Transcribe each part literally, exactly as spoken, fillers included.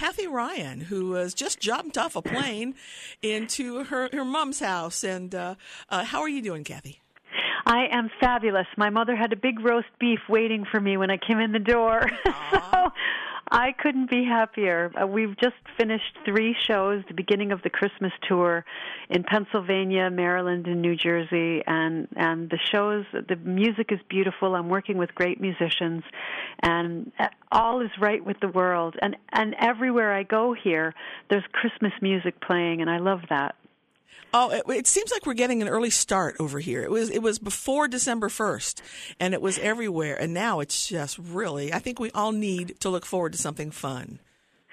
Kathy Ryan, who has just jumped off a plane into her, her mom's house. And uh, uh, how are you doing, Kathy? I am fabulous. My mother had a big roast beef waiting for me when I came in the door. So I couldn't be happier. Uh, we've just finished three shows, the beginning of the Christmas tour in Pennsylvania, Maryland, and New Jersey. And, and the shows, the music is beautiful. I'm working with great musicians. And all is right with the world. And, and everywhere I go here, there's Christmas music playing, and I love that. Oh, it, it seems like we're getting an early start over here. It was it was before December first, and it was everywhere. And now it's just really, I think we all need to look forward to something fun.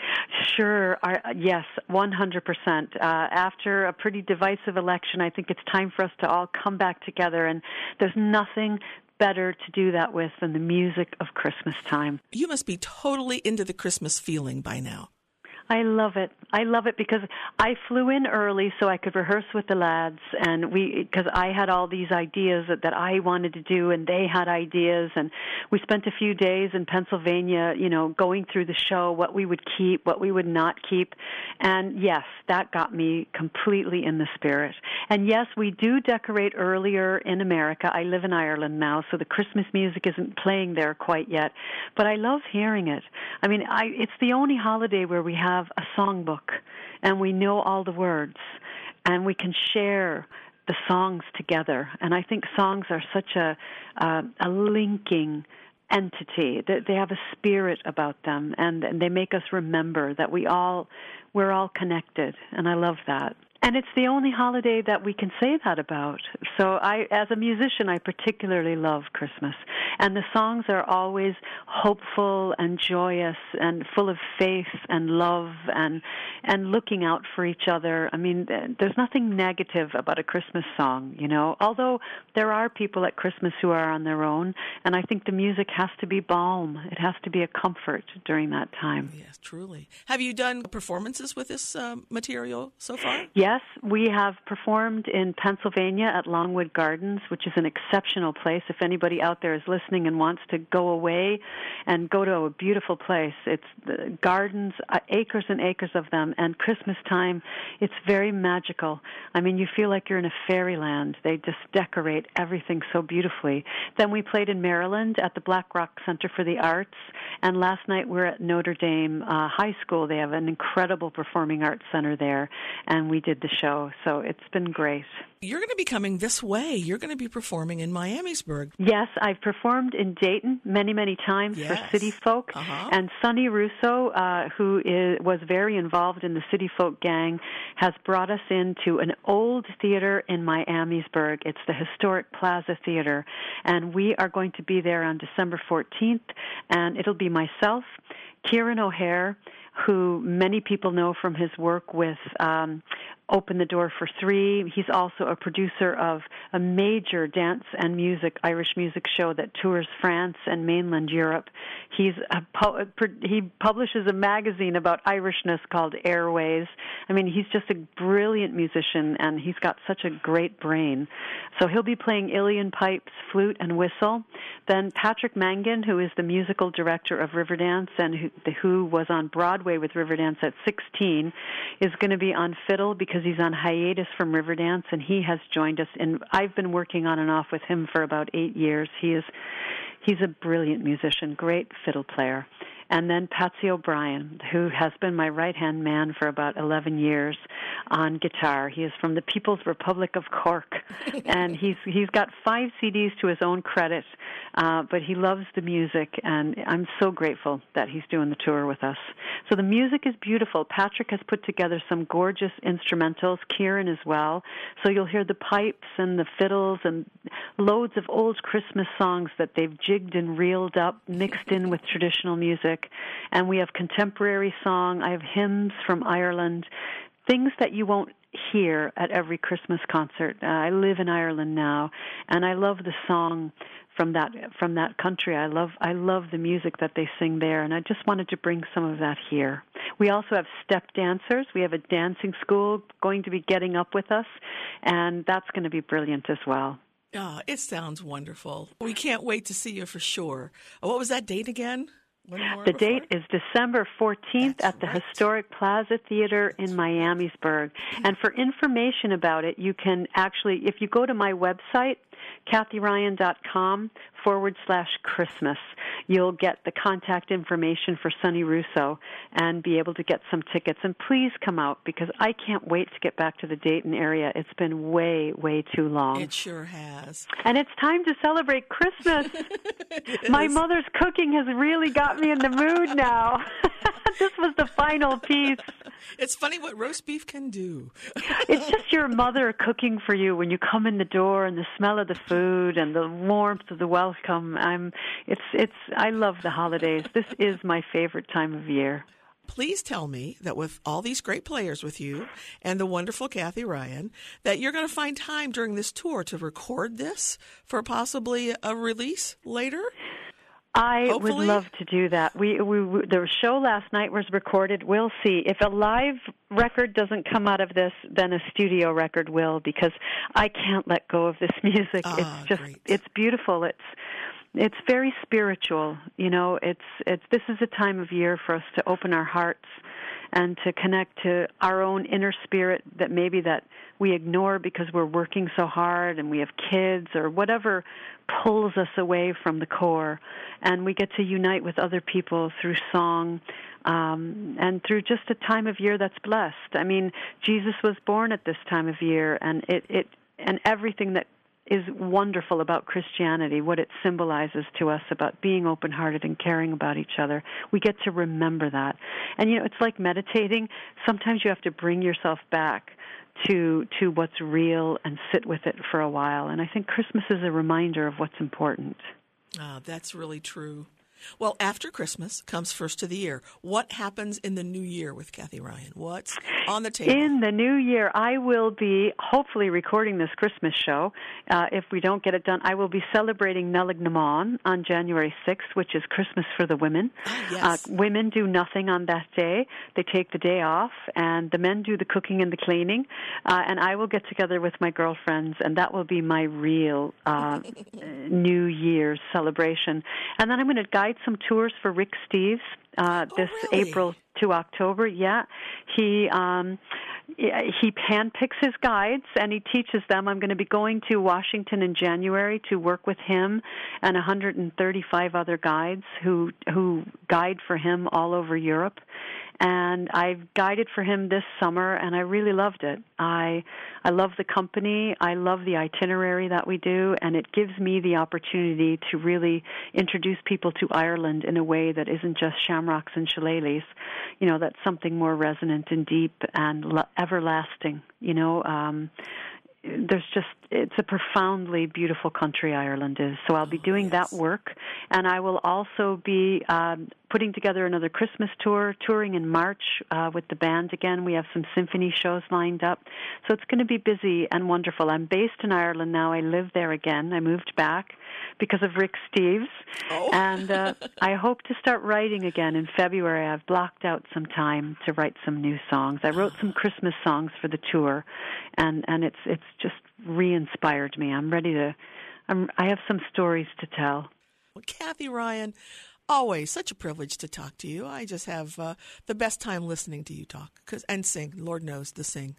Sure. I, yes, one hundred percent. Uh, after a pretty divisive election, I think it's time for us to all come back together, and there's nothing better to do that with than the music of Christmas time. You must be totally into the Christmas feeling by now. I love it. I love it because I flew in early so I could rehearse with the lads, and we because I had all these ideas that, that I wanted to do, and they had ideas, and we spent a few days in Pennsylvania, you know, going through the show, what we would keep, what we would not keep, and yes, that got me completely in the spirit. And yes, we do decorate earlier in America. I live in Ireland now, so the Christmas music isn't playing there quite yet, but I love hearing it. I mean, I it's the only holiday where we have a songbook, and we know all the words, and we can share the songs together. And I think songs are such a uh, a linking entity. They, they have a spirit about them, and, and they make us remember that we all we're all connected. And I love that. And it's the only holiday that we can say that about. So I, as a musician, I particularly love Christmas. And the songs are always hopeful and joyous and full of faith and love and and looking out for each other. I mean, there's nothing negative about a Christmas song, you know, although there are people at Christmas who are on their own. And I think the music has to be balm. It has to be a comfort during that time. Yes, truly. Have you done performances with this uh, material so far? Yes, we have performed in Pennsylvania at Longwood Gardens, which is an exceptional place. If anybody out there is listening and wants to go away and go to a beautiful place, it's the gardens, uh, acres and acres of them, and Christmas time, it's very magical. I mean, you feel like you're in a fairyland. They just decorate everything so beautifully. Then we played in Maryland at the Black Rock Center for the Arts, and last night we're at Notre Dame uh, High School. They have an incredible performing arts center there, and we did the show, so it's been great. You're going to be coming this way. You're going to be performing in Miamisburg. Yes, I've performed in Dayton many, many times yes. for City Folk. Uh-huh. And Sonny Russo, uh, who is, was very involved in the City Folk gang, has brought us into an old theater in Miamisburg. It's the historic Plaza Theater. And we are going to be there on December fourteenth. And it'll be myself, Kieran O'Hare, who many people know from his work with um, Open the Door for Three. He's also a producer of a major dance and music, Irish music show that tours France and mainland Europe. He's a pu- he publishes a magazine about Irishness called Airways. I mean, he's just a brilliant musician, and he's got such a great brain. So he'll be playing Ilian pipes, flute, and whistle. Then Patrick Mangan, who is the musical director of Riverdance and who, who was on Broadway with Riverdance at sixteen, is going to be on fiddle because he's on hiatus from Riverdance, and he has joined us. And I've been working on and off with him for about eight years. He is he's a brilliant musician, great fiddle player. And then Patsy O'Brien, who has been my right-hand man for about eleven years on guitar. He is from the People's Republic of Cork, and he's he's got five C Ds to his own credit, uh, but he loves the music, and I'm so grateful that he's doing the tour with us. So the music is beautiful. Patrick has put together some gorgeous instrumentals, Kieran as well, so you'll hear the pipes and the fiddles and loads of old Christmas songs that they've jigged and reeled up, mixed in with traditional music. And we have contemporary song. I have hymns from Ireland, things that you won't hear at every Christmas concert. Uh, I live in Ireland now, and I love the song from that from that country. I love I love the music that they sing there, and I just wanted to bring some of that here. We also have step dancers. We have a dancing school going to be getting up with us, and that's going to be brilliant as well. Oh, it sounds wonderful. We can't wait to see you for sure. What was that date again? One more the before? date is December fourteenth That's at the right. Historic Plaza Theater in Miamisburg. And for information about it, you can actually, if you go to my website, kathyryan.com forward slash Christmas, you'll get the contact information for Sonny Russo and be able to get some tickets. And please come out, because I can't wait to get back to the Dayton area. It's been way, way too long. It sure has. And it's time to celebrate Christmas. My mother's cooking has really got me in the mood now. This was the final piece. It's funny what roast beef can do. It's just your mother cooking for you when you come in the door, and the smell of the food and the warmth of the welcome. I'm it's it's I love the holidays. This is my favorite time of year. Please tell me that with all these great players with you and the wonderful Kathy Ryan, that you're going to find time during this tour to record this for possibly a release later? I Hopefully. would love to do that. We, we, we the show last night was recorded. We'll see. If a live record doesn't come out of this, then a studio record will, because I can't let go of this music. Ah, it's just great. it's beautiful. It's it's very spiritual. You know, it's it's this is a time of year for us to open our hearts and to connect to our own inner spirit that maybe that we ignore because we're working so hard and we have kids or whatever pulls us away from the core. And we get to unite with other people through song um, and through just a time of year that's blessed. I mean, Jesus was born at this time of year, and it, it and everything that is wonderful about Christianity, what it symbolizes to us about being open-hearted and caring about each other. We get to remember that. And, you know, it's like meditating. Sometimes you have to bring yourself back to to what's real and sit with it for a while. And I think Christmas is a reminder of what's important. Ah, that's really true. Well, after Christmas comes first of the year. What happens in the new year with Kathy Ryan? What's on the table? In the new year, I will be hopefully recording this Christmas show. Uh, if we don't get it done, I will be celebrating Nelignaman on January sixth, which is Christmas for the women. Oh, yes. Uh, women do nothing on that day. They take the day off, and the men do the cooking and the cleaning. Uh, and I will get together with my girlfriends, and that will be my real uh, New Year's celebration. And then I'm going to guide some tours for Rick Steves uh, this oh, really? April to October. Yeah, he um, he handpicks his guides and he teaches them. I'm going to be going to Washington in January to work with him and one hundred thirty-five other guides who who guide for him all over Europe. And I've guided for him this summer, and I really loved it. I I love the company. I love the itinerary that we do, and it gives me the opportunity to really introduce people to Ireland in a way that isn't just shamrocks and shillelaghs. You know, that's something more resonant and deep and lo- everlasting. You know, um, there's just, it's a profoundly beautiful country Ireland is. So I'll be doing yes. that work, and I will also be um, putting together another Christmas tour, touring in March uh, with the band again. We have some symphony shows lined up. So it's going to be busy and wonderful. I'm based in Ireland now. I live there again. I moved back because of Rick Steves. Oh. And uh, I hope to start writing again in February. I've blocked out some time to write some new songs. I wrote some Christmas songs for the tour, and, and it's it's just re-inspired me. I'm ready to, I'm, I have some stories to tell. Well, Kathy Ryan, always such a privilege to talk to you. I just have uh, the best time listening to you talk 'cause, and sing. Lord knows the sing.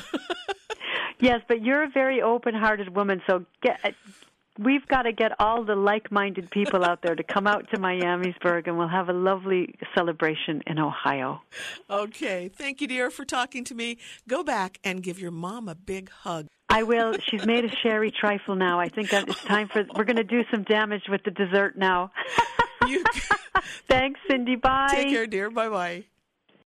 Yes, but you're a very open-hearted woman, so get, we've got to get all the like-minded people out there to come out to Miamisburg, and we'll have a lovely celebration in Ohio. Okay. Thank you, dear, for talking to me. Go back and give your mom a big hug. I will. She's made a sherry trifle now. I think that it's time for, we're going to do some damage with the dessert now. You Thanks, Cindy. Bye. take care, dear. Bye-bye.